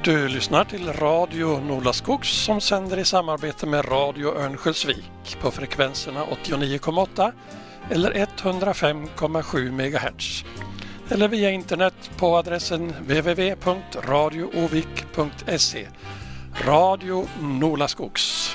Du lyssnar till Radio Nolaskogs som sänder i samarbete med Radio Örnsköldsvik på frekvenserna 89,8 eller 105,7 MHz. Eller via internet på adressen www.radioovik.se. Radio Nolaskogs.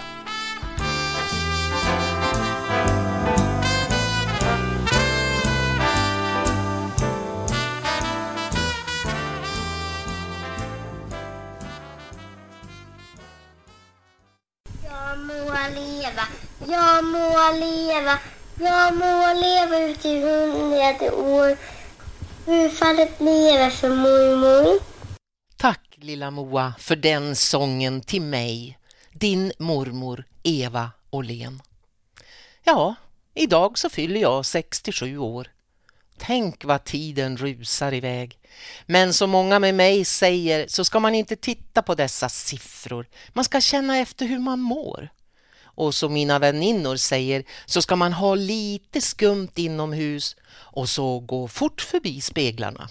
Jag må leva ut i 100 år. Hur fallet lever för mormor. Tack lilla Moa för den sången till mig, din mormor Eva Åhlén. Ja, idag så fyller jag 67 år. Tänk vad tiden rusar iväg. Men som många med mig säger så ska man inte titta på dessa siffror. Man ska känna efter hur man mår. Och som mina väninnor säger så ska man ha lite skumt inomhus och så gå fort förbi speglarna.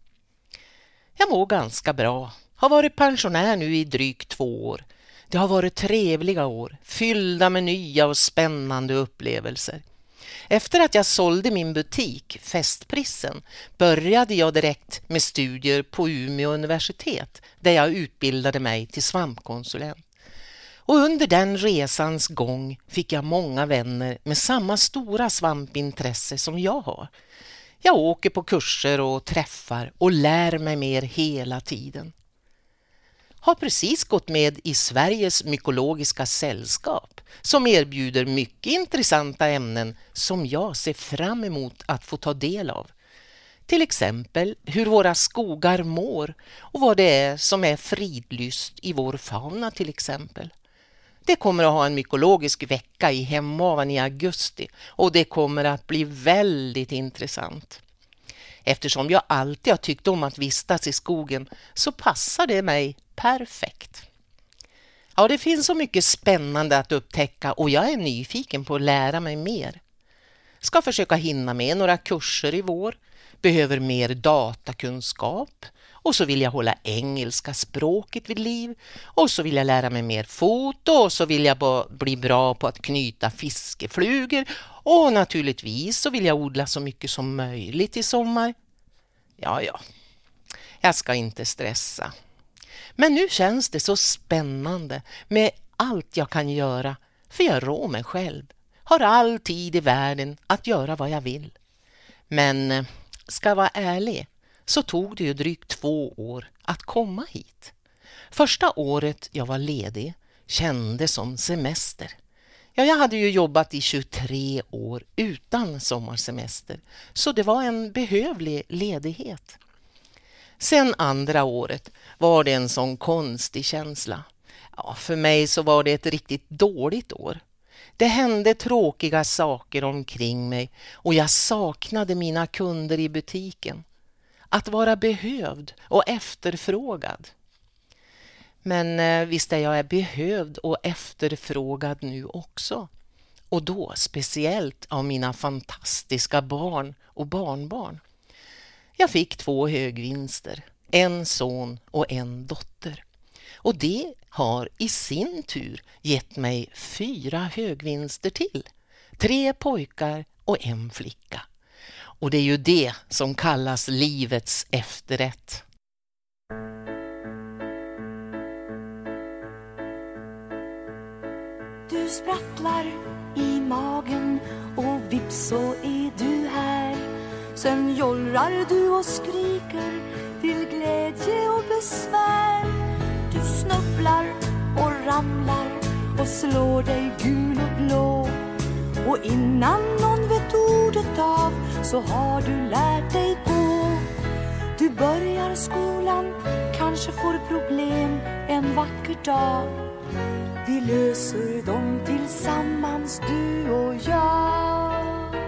Jag mår ganska bra. Har varit pensionär nu i drygt 2 år. Det har varit trevliga år, fyllda med nya och spännande upplevelser. Efter att jag sålde min butik, Festprissen, började jag direkt med studier på Umeå universitet där jag utbildade mig till svampkonsulent. Och under den resans gång fick jag många vänner med samma stora svampintresse som jag har. Jag åker på kurser och träffar och lär mig mer hela tiden. Har precis gått med i Sveriges mykologiska sällskap som erbjuder mycket intressanta ämnen som jag ser fram emot att få ta del av. Till exempel hur våra skogar mår och vad det är som är fridlyst i vår fauna till exempel. Det kommer att ha en mykologisk vecka i Hemavan i augusti och det kommer att bli väldigt intressant. Eftersom jag alltid har tyckt om att vistas i skogen så passar det mig perfekt. Ja, det finns så mycket spännande att upptäcka och jag är nyfiken på att lära mig mer. Ska försöka hinna med några kurser i vår, behöver mer datakunskap och så vill jag hålla engelska språket vid liv och så vill jag lära mig mer foto och så vill jag bli bra på att knyta fiskeflugor och naturligtvis så vill jag odla så mycket som möjligt i sommar. Ja, jag ska inte stressa. Men nu känns det så spännande med allt jag kan göra för jag rår mig själv. Har all tid i världen att göra vad jag vill. Men ska jag vara ärlig så tog det ju drygt 2 år att komma hit. Första året jag var ledig kändes som semester. Ja, jag hade ju jobbat i 23 år utan sommarsemester så det var en behövlig ledighet. Sen andra året var det en sån konstig känsla. Ja, för mig så var det ett riktigt dåligt år. Det hände tråkiga saker omkring mig och jag saknade mina kunder i butiken. Att vara behövd och efterfrågad. Men visst är jag behövd och efterfrågad nu också. Och då speciellt av mina fantastiska barn och barnbarn. Jag fick 2 högvinster, en son och en dotter. Och det har i sin tur gett mig 4 högvinster till. 3 pojkar och en flicka. Och det är ju det som kallas livets efterrätt. Du sprattlar i magen och vips så är du här. Sen jollrar du och skriker till glädje och besvär. Du snubblar och ramlar och slår dig gul och blå. Och innan någon vet ordet av så har du lärt dig gå. Du börjar skolan, kanske får problem en vacker dag. Vi löser dem tillsammans du och jag.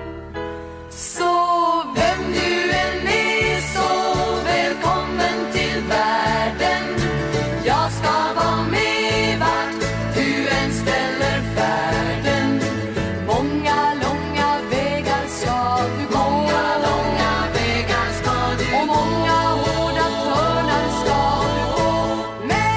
Så vem du än är så välkommen till världen. Jag ska vara med vart du än ställer färden. Många långa vägar ska du gå. Många långa vägar ska du gå. Och många hårda törnar ska du få. Men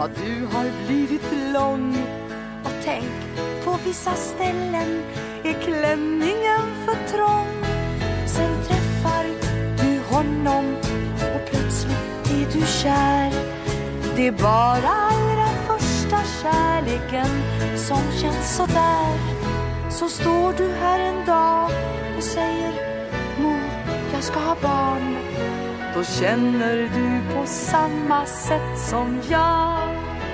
Ja, du har blivit lång. Och tänk, på vissa ställen är klänningen för trång. Sen träffar du honom och plötsligt är du kär. Det är bara allra första kärleken som känns så där. Så står du här en dag och säger: mor, jag ska ha barn. Då känner du på samma sätt som jag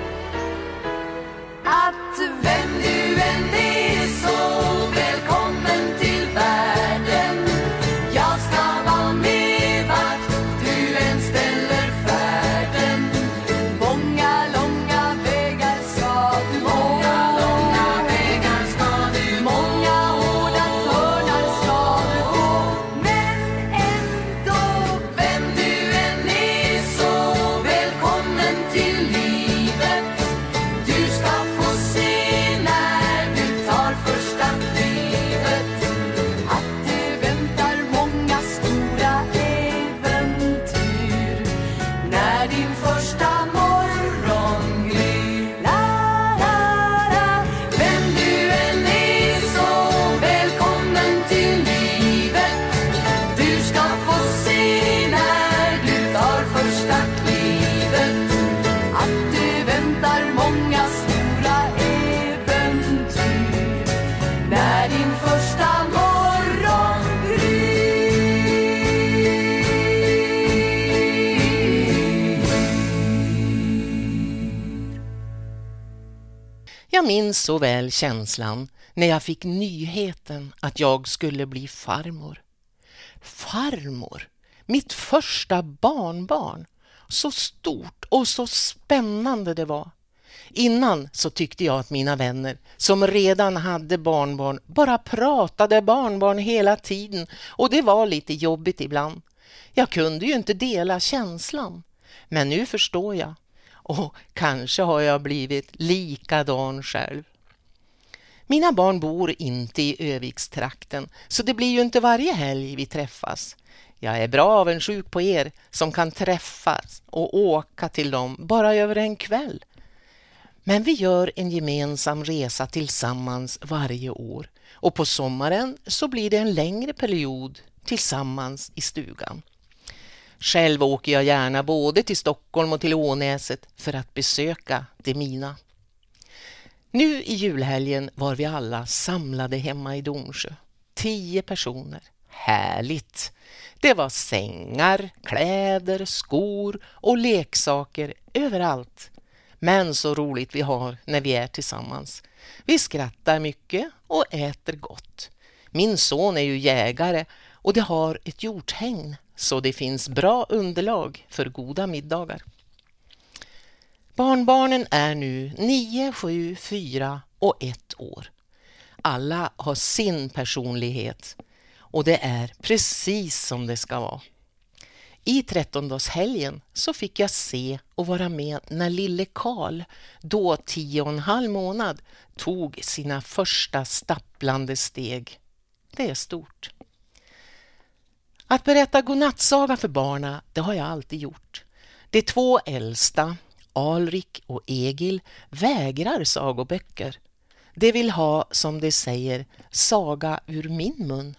att vem du än är så välkommen till världen. Jag ska vara med vart du än ställer färden. Många långa vägar ska du gå. Många långa vägar ska du. Många hårda törnar ska du gå. Men ändå, vem du än är så välkommen till livet. Du ska få se när du tar första klivet att det väntar många stora äventyr när din första morgon gryr. La, la, la. Vem du än är så välkommen till livet. Du ska få se när du tar första klivet att det väntar många stora äventyr när din första morgon gryr. Jag minns så väl känslan när jag fick nyheten att jag skulle bli farmor. Farmor, mitt första barnbarn. Så stort och så spännande det var. Innan så tyckte jag att mina vänner som redan hade barnbarn bara pratade barnbarn hela tiden, och det var lite jobbigt ibland. Jag kunde ju inte dela känslan, men nu förstår jag, och kanske har jag blivit likadan själv. Mina barn bor inte i Övikstrakten, så det blir ju inte varje helg vi träffas. Jag är bra avundsjuk på er som kan träffas och åka till dem bara över en kväll. Men vi gör en gemensam resa tillsammans varje år, och på sommaren så blir det en längre period tillsammans i stugan. Själv åker jag gärna både till Stockholm och till Ånäset för att besöka det mina. Nu i julhelgen var vi alla samlade hemma i Domsjö. 10 personer. Härligt! Det var sängar, kläder, skor och leksaker överallt. Men så roligt vi har när vi är tillsammans. Vi skrattar mycket och äter gott. Min son är ju jägare och det har ett hjorthägn, så det finns bra underlag för goda middagar. Barnbarnen är nu 9, 7, 4 och 1 år. Alla har sin personlighet och det är precis som det ska vara. I 13-dagshelgen så fick jag se och vara med när lille Karl, då 10,5 månad, tog sina första stapplande steg. Det är stort. Att berätta godnattsaga för barna, det har jag alltid gjort. De 2 äldsta, Alrik och Egil, vägrar sagoböcker. De vill ha, som de säger, saga ur min mun.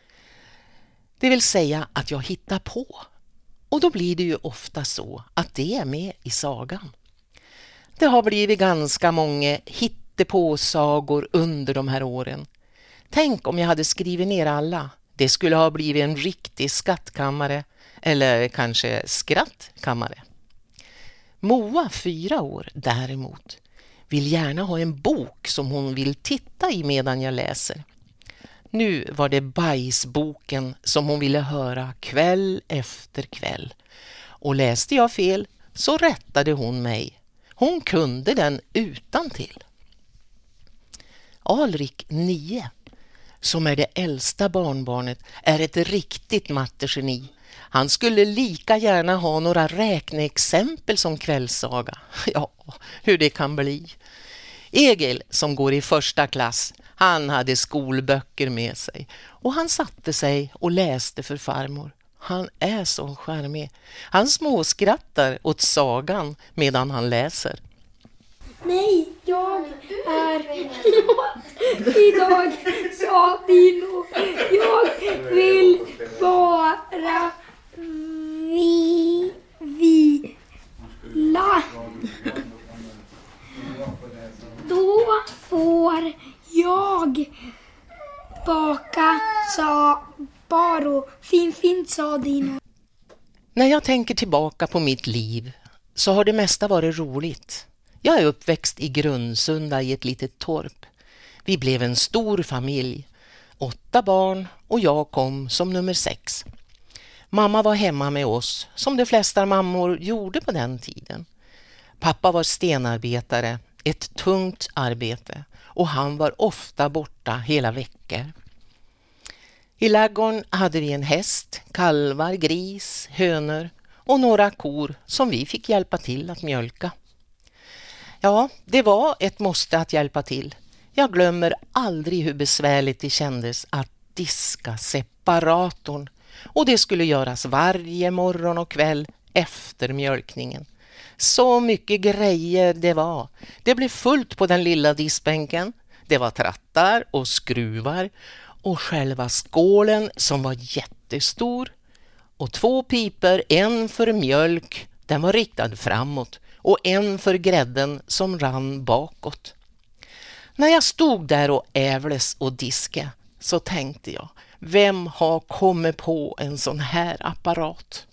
Det vill säga att jag hittar på. Och då blir det ju ofta så att det är med i sagan. Det har blivit ganska många hittepåsagor under de här åren. Tänk om jag hade skrivit ner alla. Det skulle ha blivit en riktig skattkammare, eller kanske skrattkammare. Moa, 4 år, däremot, vill gärna ha en bok som hon vill titta i medan jag läser. Nu var det bajsboken som hon ville höra kväll efter kväll. Och läste jag fel så rättade hon mig. Hon kunde den utantill. Alrik, 9, som är det äldsta barnbarnet, är ett riktigt mattegeni. Han skulle lika gärna ha några räkneexempel som kvällssaga. Ja, hur det kan bli. Egil, som går i 1:a klass, han hade skolböcker med sig och han satte sig och läste för farmor. Han är så charmig. Han småskrattar åt sagan medan han läser. Nej, jag är idag sa Dino. Jag vill bara vila. Då får jag baka, sa Baro. Fint, sa Dino. När jag tänker tillbaka på mitt liv så har det mesta varit roligt. Jag är uppväxt i Grundsunda i ett litet torp. Vi blev en stor familj, 8 barn och jag kom som nummer 6. Mamma var hemma med oss som de flesta mammor gjorde på den tiden. Pappa var stenarbetare, ett tungt arbete, och han var ofta borta hela veckor. I ladugården hade vi en häst, kalvar, gris, hönor och några kor som vi fick hjälpa till att mjölka. Ja, det var ett måste att hjälpa till. Jag glömmer aldrig hur besvärligt det kändes att diska separatorn, och det skulle göras varje morgon och kväll efter mjölkningen. Så mycket grejer det var. Det blev fullt på den lilla diskbänken. Det var trattar och skruvar och själva skålen som var jättestor. Och 2 piper, en för mjölk, den var riktad framåt, och en för grädden som rann bakåt. När jag stod där och ävles och diska så tänkte jag, vem har kommit på en sån här apparat?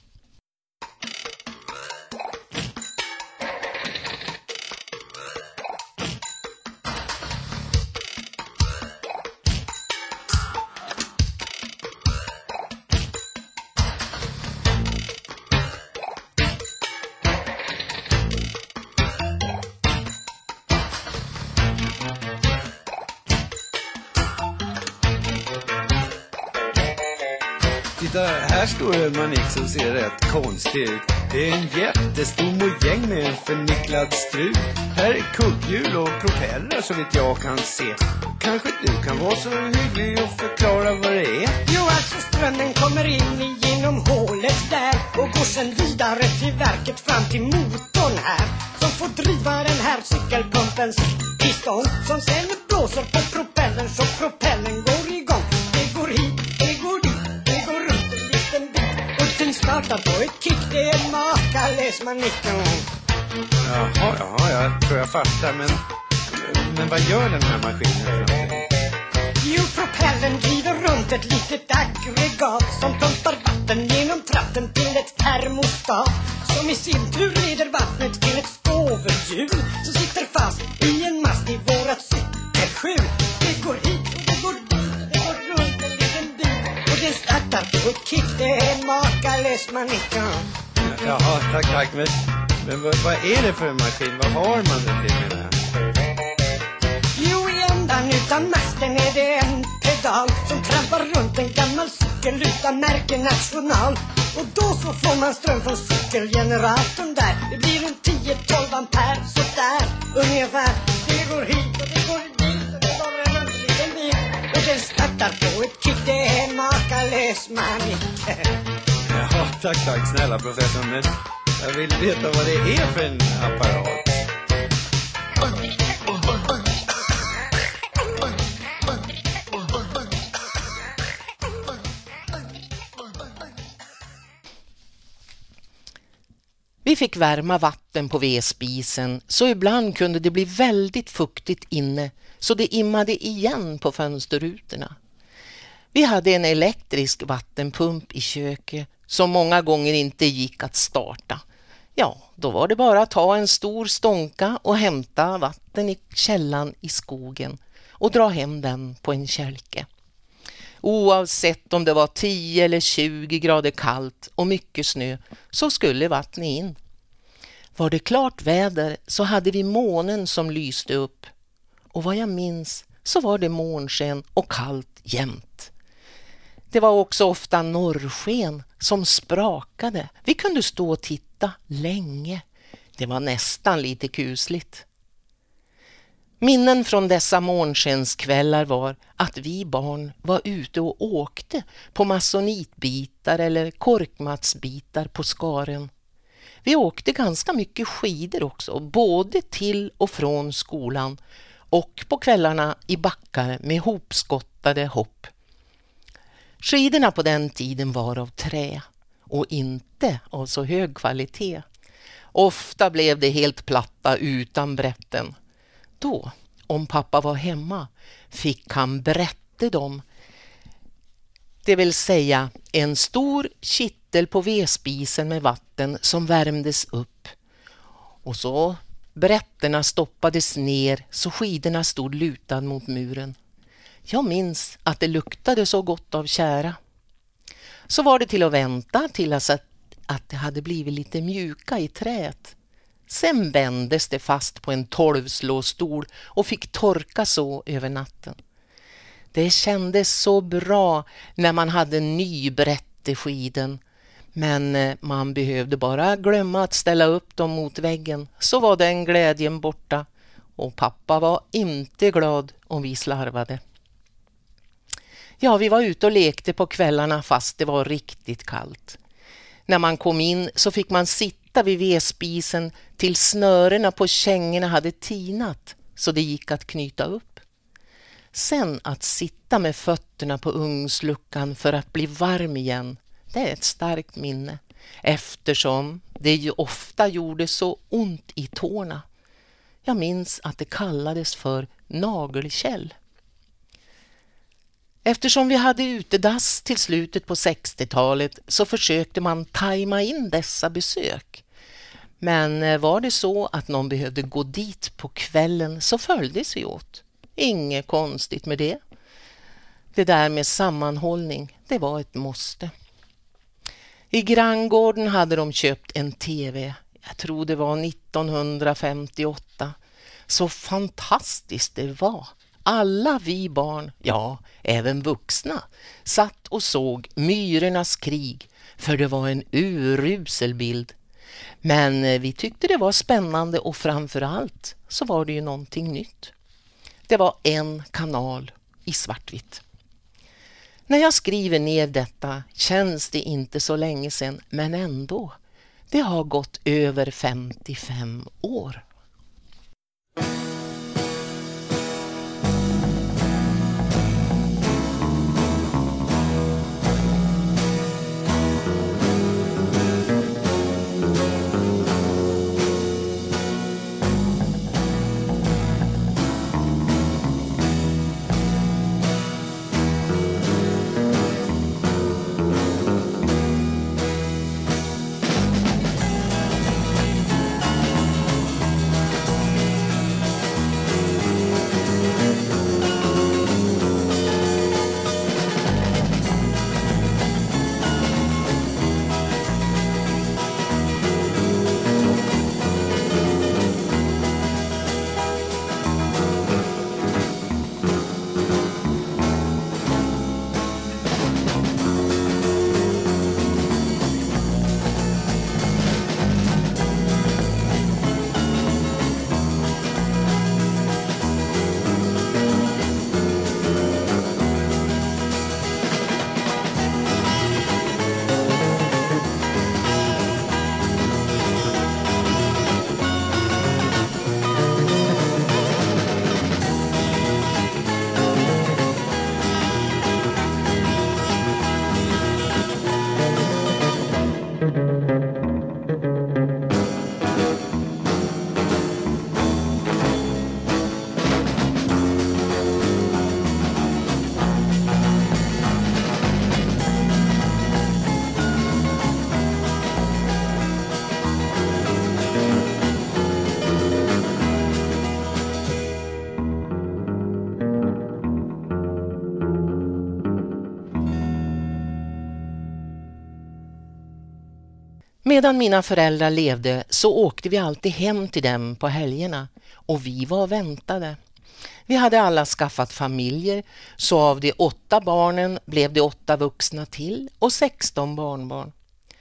Titta, här står en manik som ser rätt konstig ut. Det är en jättestor mojäng med en förnicklad strut. Här är kugghjul och propeller så vitt jag kan se. Kanske du kan vara så hygglig och förklara vad det är? Jo, alltså strömmen kommer in genom hålet där och går sen vidare till verket fram till motorn här, som får driva den här cykelpumpens piston, som sen blåser på propellern så propellern går igång. Det går hit, det går dit, det går runt en liten bit, och den startar på ett kick. Det är makalös manicken. Jaha, jag tror jag fattar, men vad gör den här maskinen? Jo, propellern driver runt ett litet aggregat som pumpar vatten genom tratten till ett termostat, som i sin tur leder vattnet till ett skovelhjul som sitter fast i en mast i vårat cykelskjul. Det går hit och det går dit, det går runt en liten bit, och den startar på ett kick. Det är makalös manicken. Jaha, tack, men vad är det för en maskin? Vad har man det till med det här? Jo, i ändan utan masten är det en pedal som trampar runt en gammal cykel utan märke national. Och då så får man ström från cykelgeneratorn där. Det blir en 10-12 ampere, så där ungefär. Det går hit och det går dit och det går en liten bil, och den startar på ett kick. Det är makalös manik. Jaha, tack, snälla professor, men jag vill veta vad det är för en apparat. Vi fick värma vatten på vedspisen, så ibland kunde det bli väldigt fuktigt inne, så det immade igen på fönsterrutorna. Vi hade en elektrisk vattenpump i köket som många gånger inte gick att starta. Ja, då var det bara att ta en stor stånka och hämta vatten i källan i skogen och dra hem den på en kälke. Oavsett om det var 10 eller 20 grader kallt och mycket snö så skulle vattnet in. Var det klart väder så hade vi månen som lyste upp. Och vad jag minns så var det månsken och kallt jämt. Det var också ofta norrsken som sprakade. Vi kunde stå och titta länge. Det var nästan lite kusligt. Minnen från dessa månskenskvällar var att vi barn var ute och åkte på masonitbitar eller korkmatsbitar på skaren. Vi åkte ganska mycket skidor också, både till och från skolan och på kvällarna i backar med hopskottade hopp. Skidorna på den tiden var av trä och inte av så hög kvalitet. Ofta blev det helt platta utan brätten. Då, om pappa var hemma, fick han brätte dem. Det vill säga en stor kittel på vedspisen med vatten som värmdes upp. Och så brätterna stoppades ner så skidorna stod lutad mot muren. Jag minns att det luktade så gott av kära. Så var det till att vänta till att det hade blivit lite mjuka i träet. Sen bändes det fast på en 12-slåstol och fick torka så över natten. Det kändes så bra när man hade ny brätteskiden, men man behövde bara glömma att ställa upp dem mot väggen, så var den glädjen borta och pappa var inte glad om vi slarvade. Ja, vi var ute och lekte på kvällarna fast det var riktigt kallt. När man kom in så fick man sitta vid vedspisen till snörena på kängorna hade tinat så det gick att knyta upp. Sen att sitta med fötterna på ugnsluckan för att bli varm igen, det är ett starkt minne. Eftersom det ju ofta gjorde så ont i tårna. Jag minns att det kallades för nagelkäll. Eftersom vi hade utedass till slutet på 60-talet så försökte man tajma in dessa besök. Men var det så att någon behövde gå dit på kvällen så följdes vi åt. Inget konstigt med det. Det där med sammanhållning, det var ett måste. I granngården hade de köpt en tv. Jag tror det var 1958. Så fantastiskt det var. Alla vi barn, ja även vuxna, satt och såg Myrornas krig för det var en urusel bild. Men vi tyckte det var spännande och framförallt så var det ju någonting nytt. Det var en kanal i svartvitt. När jag skriver ner detta känns det inte så länge sedan, men ändå. Det har gått över 55 år. Medan mina föräldrar levde så åkte vi alltid hem till dem på helgerna och vi var väntade. Vi hade alla skaffat familjer så av de 8 barnen blev det 8 vuxna till och 16 barnbarn.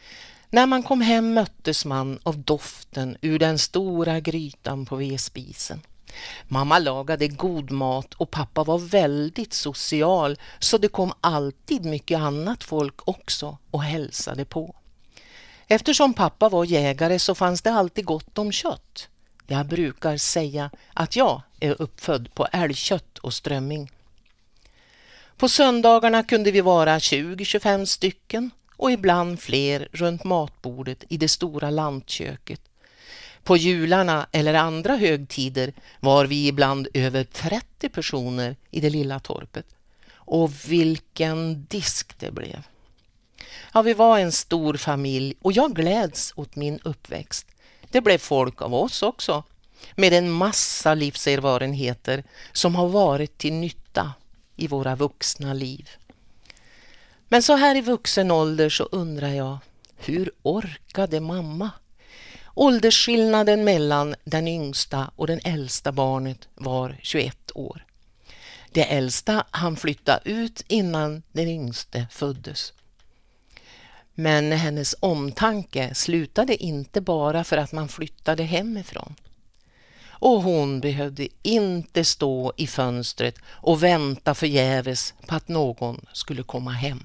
När man kom hem möttes man av doften ur den stora grytan på vedspisen. Mamma lagade god mat och pappa var väldigt social så det kom alltid mycket annat folk också och hälsade på. Eftersom pappa var jägare så fanns det alltid gott om kött. Jag brukar säga att jag är uppfödd på älgkött och strömming. På söndagarna kunde vi vara 20-25 stycken och ibland fler runt matbordet i det stora lantköket. På jularna eller andra högtider var vi ibland över 30 personer i det lilla torpet. Och vilken disk det blev. Ja, vi var en stor familj och jag gläds åt min uppväxt. Det blev folk av oss också, med en massa livserfarenheter som har varit till nytta i våra vuxna liv. Men så här i vuxen ålder så undrar jag, hur orkade mamma? Åldersskillnaden mellan den yngsta och den äldsta barnet var 21 år. Det äldsta han flyttade ut innan den yngste föddes. Men hennes omtanke slutade inte bara för att man flyttade hemifrån. Och hon behövde inte stå i fönstret och vänta förgäves på att någon skulle komma hem.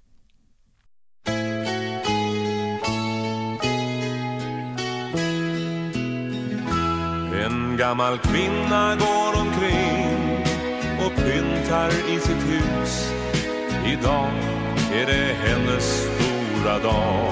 En gammal kvinna går omkring och pyntar i sitt hus. Idag är det hennes stora dag.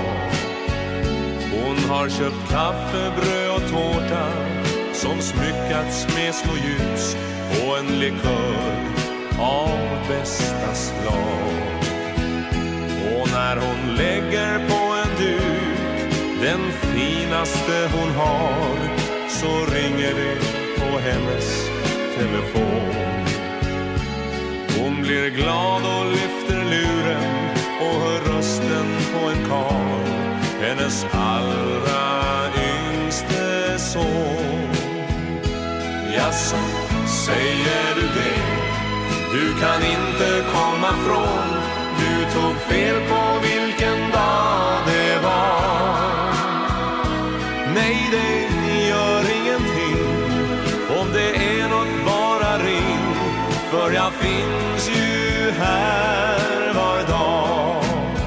Hon har köpt kaffe, bröd och tårta som smyckats med små ljus och en likör av bästa slag. Och när hon lägger på en duk, den finaste hon har, så ringer det på hennes telefon. Hon blir glad och lyfter luren och hör rösten på en karl, hennes allra yngste son. Jaså, säger du det? Du kan inte komma från. Du tog fel på vilken dag det var. Nej, det gör ingenting. Om det är något, bara ring. För jag finns ju här var dag.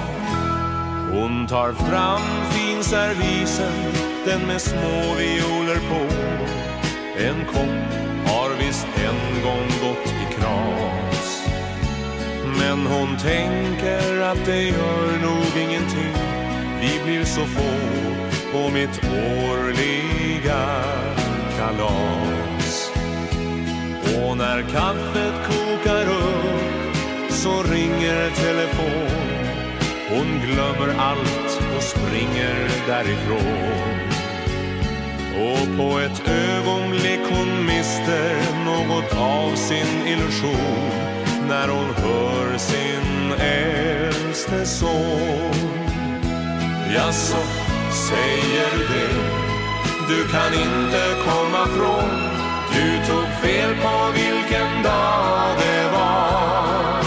Hon tar fram finservisen, den med små violer på. En kopp har visst en gång gått i kras. Men hon tänker att det gör nog ingenting. Vi blir så få på mitt årliga kalas. Och när kaffet kokar upp så ringer telefon. Hon glömmer allt och springer därifrån. Och på ett ögonblick hon mister något av sin illusion när hon hör sin äldste son. Jaså, säger du det? Du kan inte komma från. Du tog fel på vilken dag det var.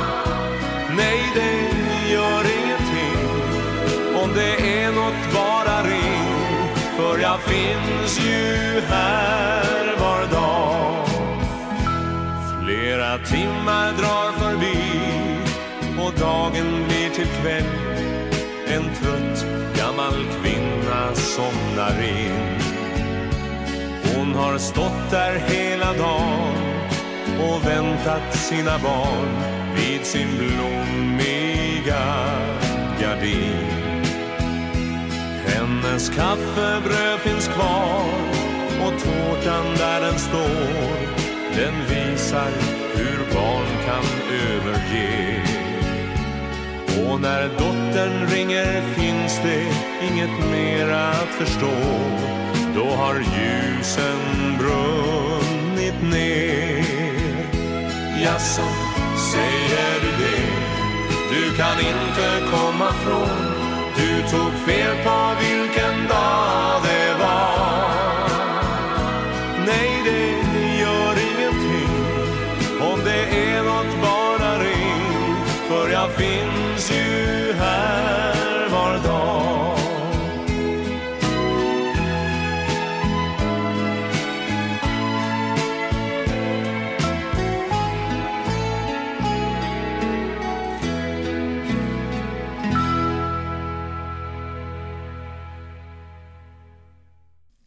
Nej, det gör ingenting. Om det är något, bara ring. För jag finns ju här var dag. Flera timmar drar förbi och dagen blir till kväll. En trött gammal kvinna somnar in. Hon har stått där hela dagen och väntat sina barn vid sin blommiga gardin. Hennes kaffebröd finns kvar och tårtan där den står, den visar hur barn kan överge. Och när dottern ringer finns det inget mer att förstå. Då har ljusen brunnit ner. Jaså, säger du det? Du kan inte komma från. Du tog fel på vilken dag det var. Nej, det gör ingenting. Om det är något, bara ring. För jag finns ju här var dag.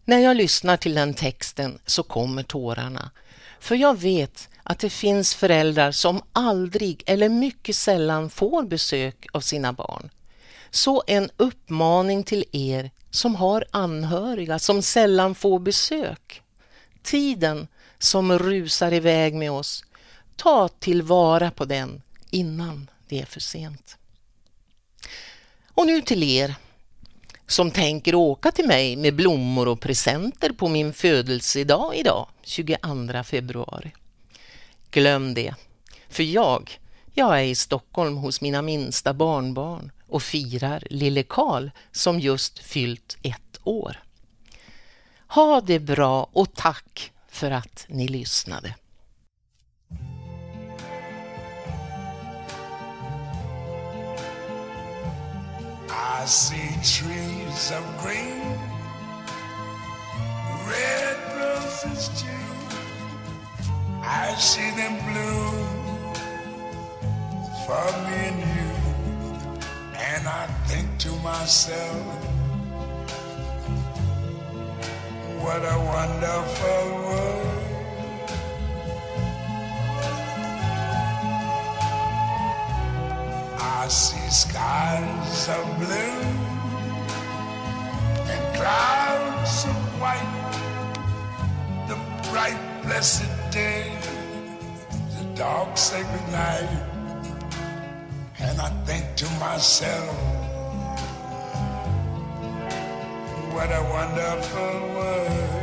När jag lyssnar till den texten så kommer tårarna. För jag vet att det finns föräldrar som aldrig eller mycket sällan får besök av sina barn. Så en uppmaning till er som har anhöriga som sällan får besök. Tiden som rusar iväg med oss, ta tillvara på den innan det är för sent. Och nu till er som tänker åka till mig med blommor och presenter på min födelsedag idag, 22 februari. Glöm det, för jag är i Stockholm hos mina minsta barnbarn och firar lille Karl som just fyllt 1 år. Ha det bra och tack för att ni lyssnade. I see trees of green, red roses too. I see them bloom for me and you. And I think to myself, what a wonderful world. I see skies of blue and clouds of white, the bright blessed day, the dark sacred night. And I think to myself, what a wonderful world.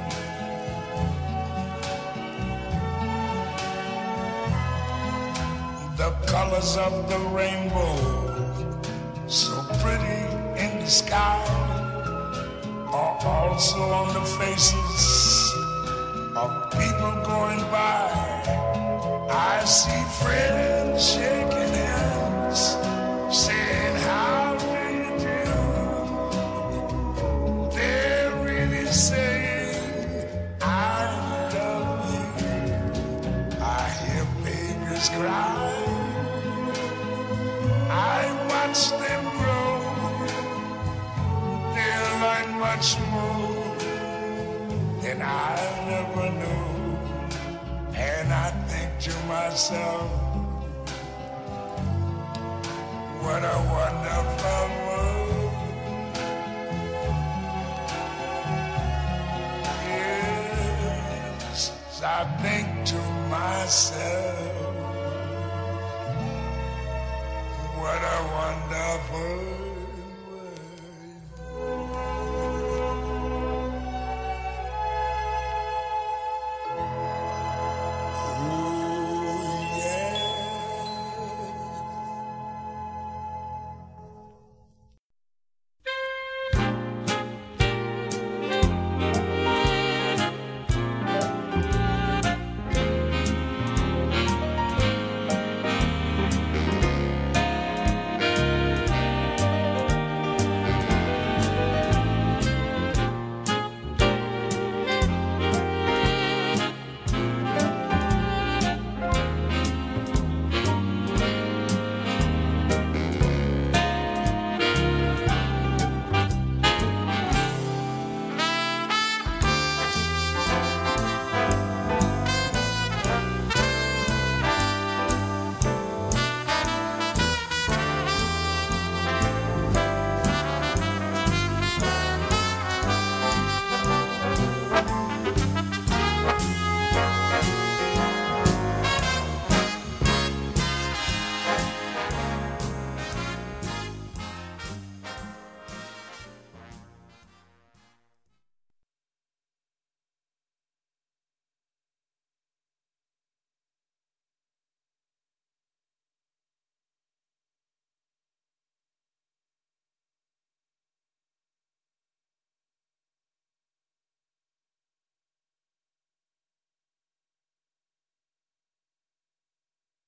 The colors of the rainbow, so pretty in the sky, are also on the faces of people going by. I see friends shaking hands, saying how do you do. They're really saying I love you. I hear babies cry, I watch them grow. They'll learn much more than I never knew. And I think to myself, what a wonderful world. Yes, I think to myself,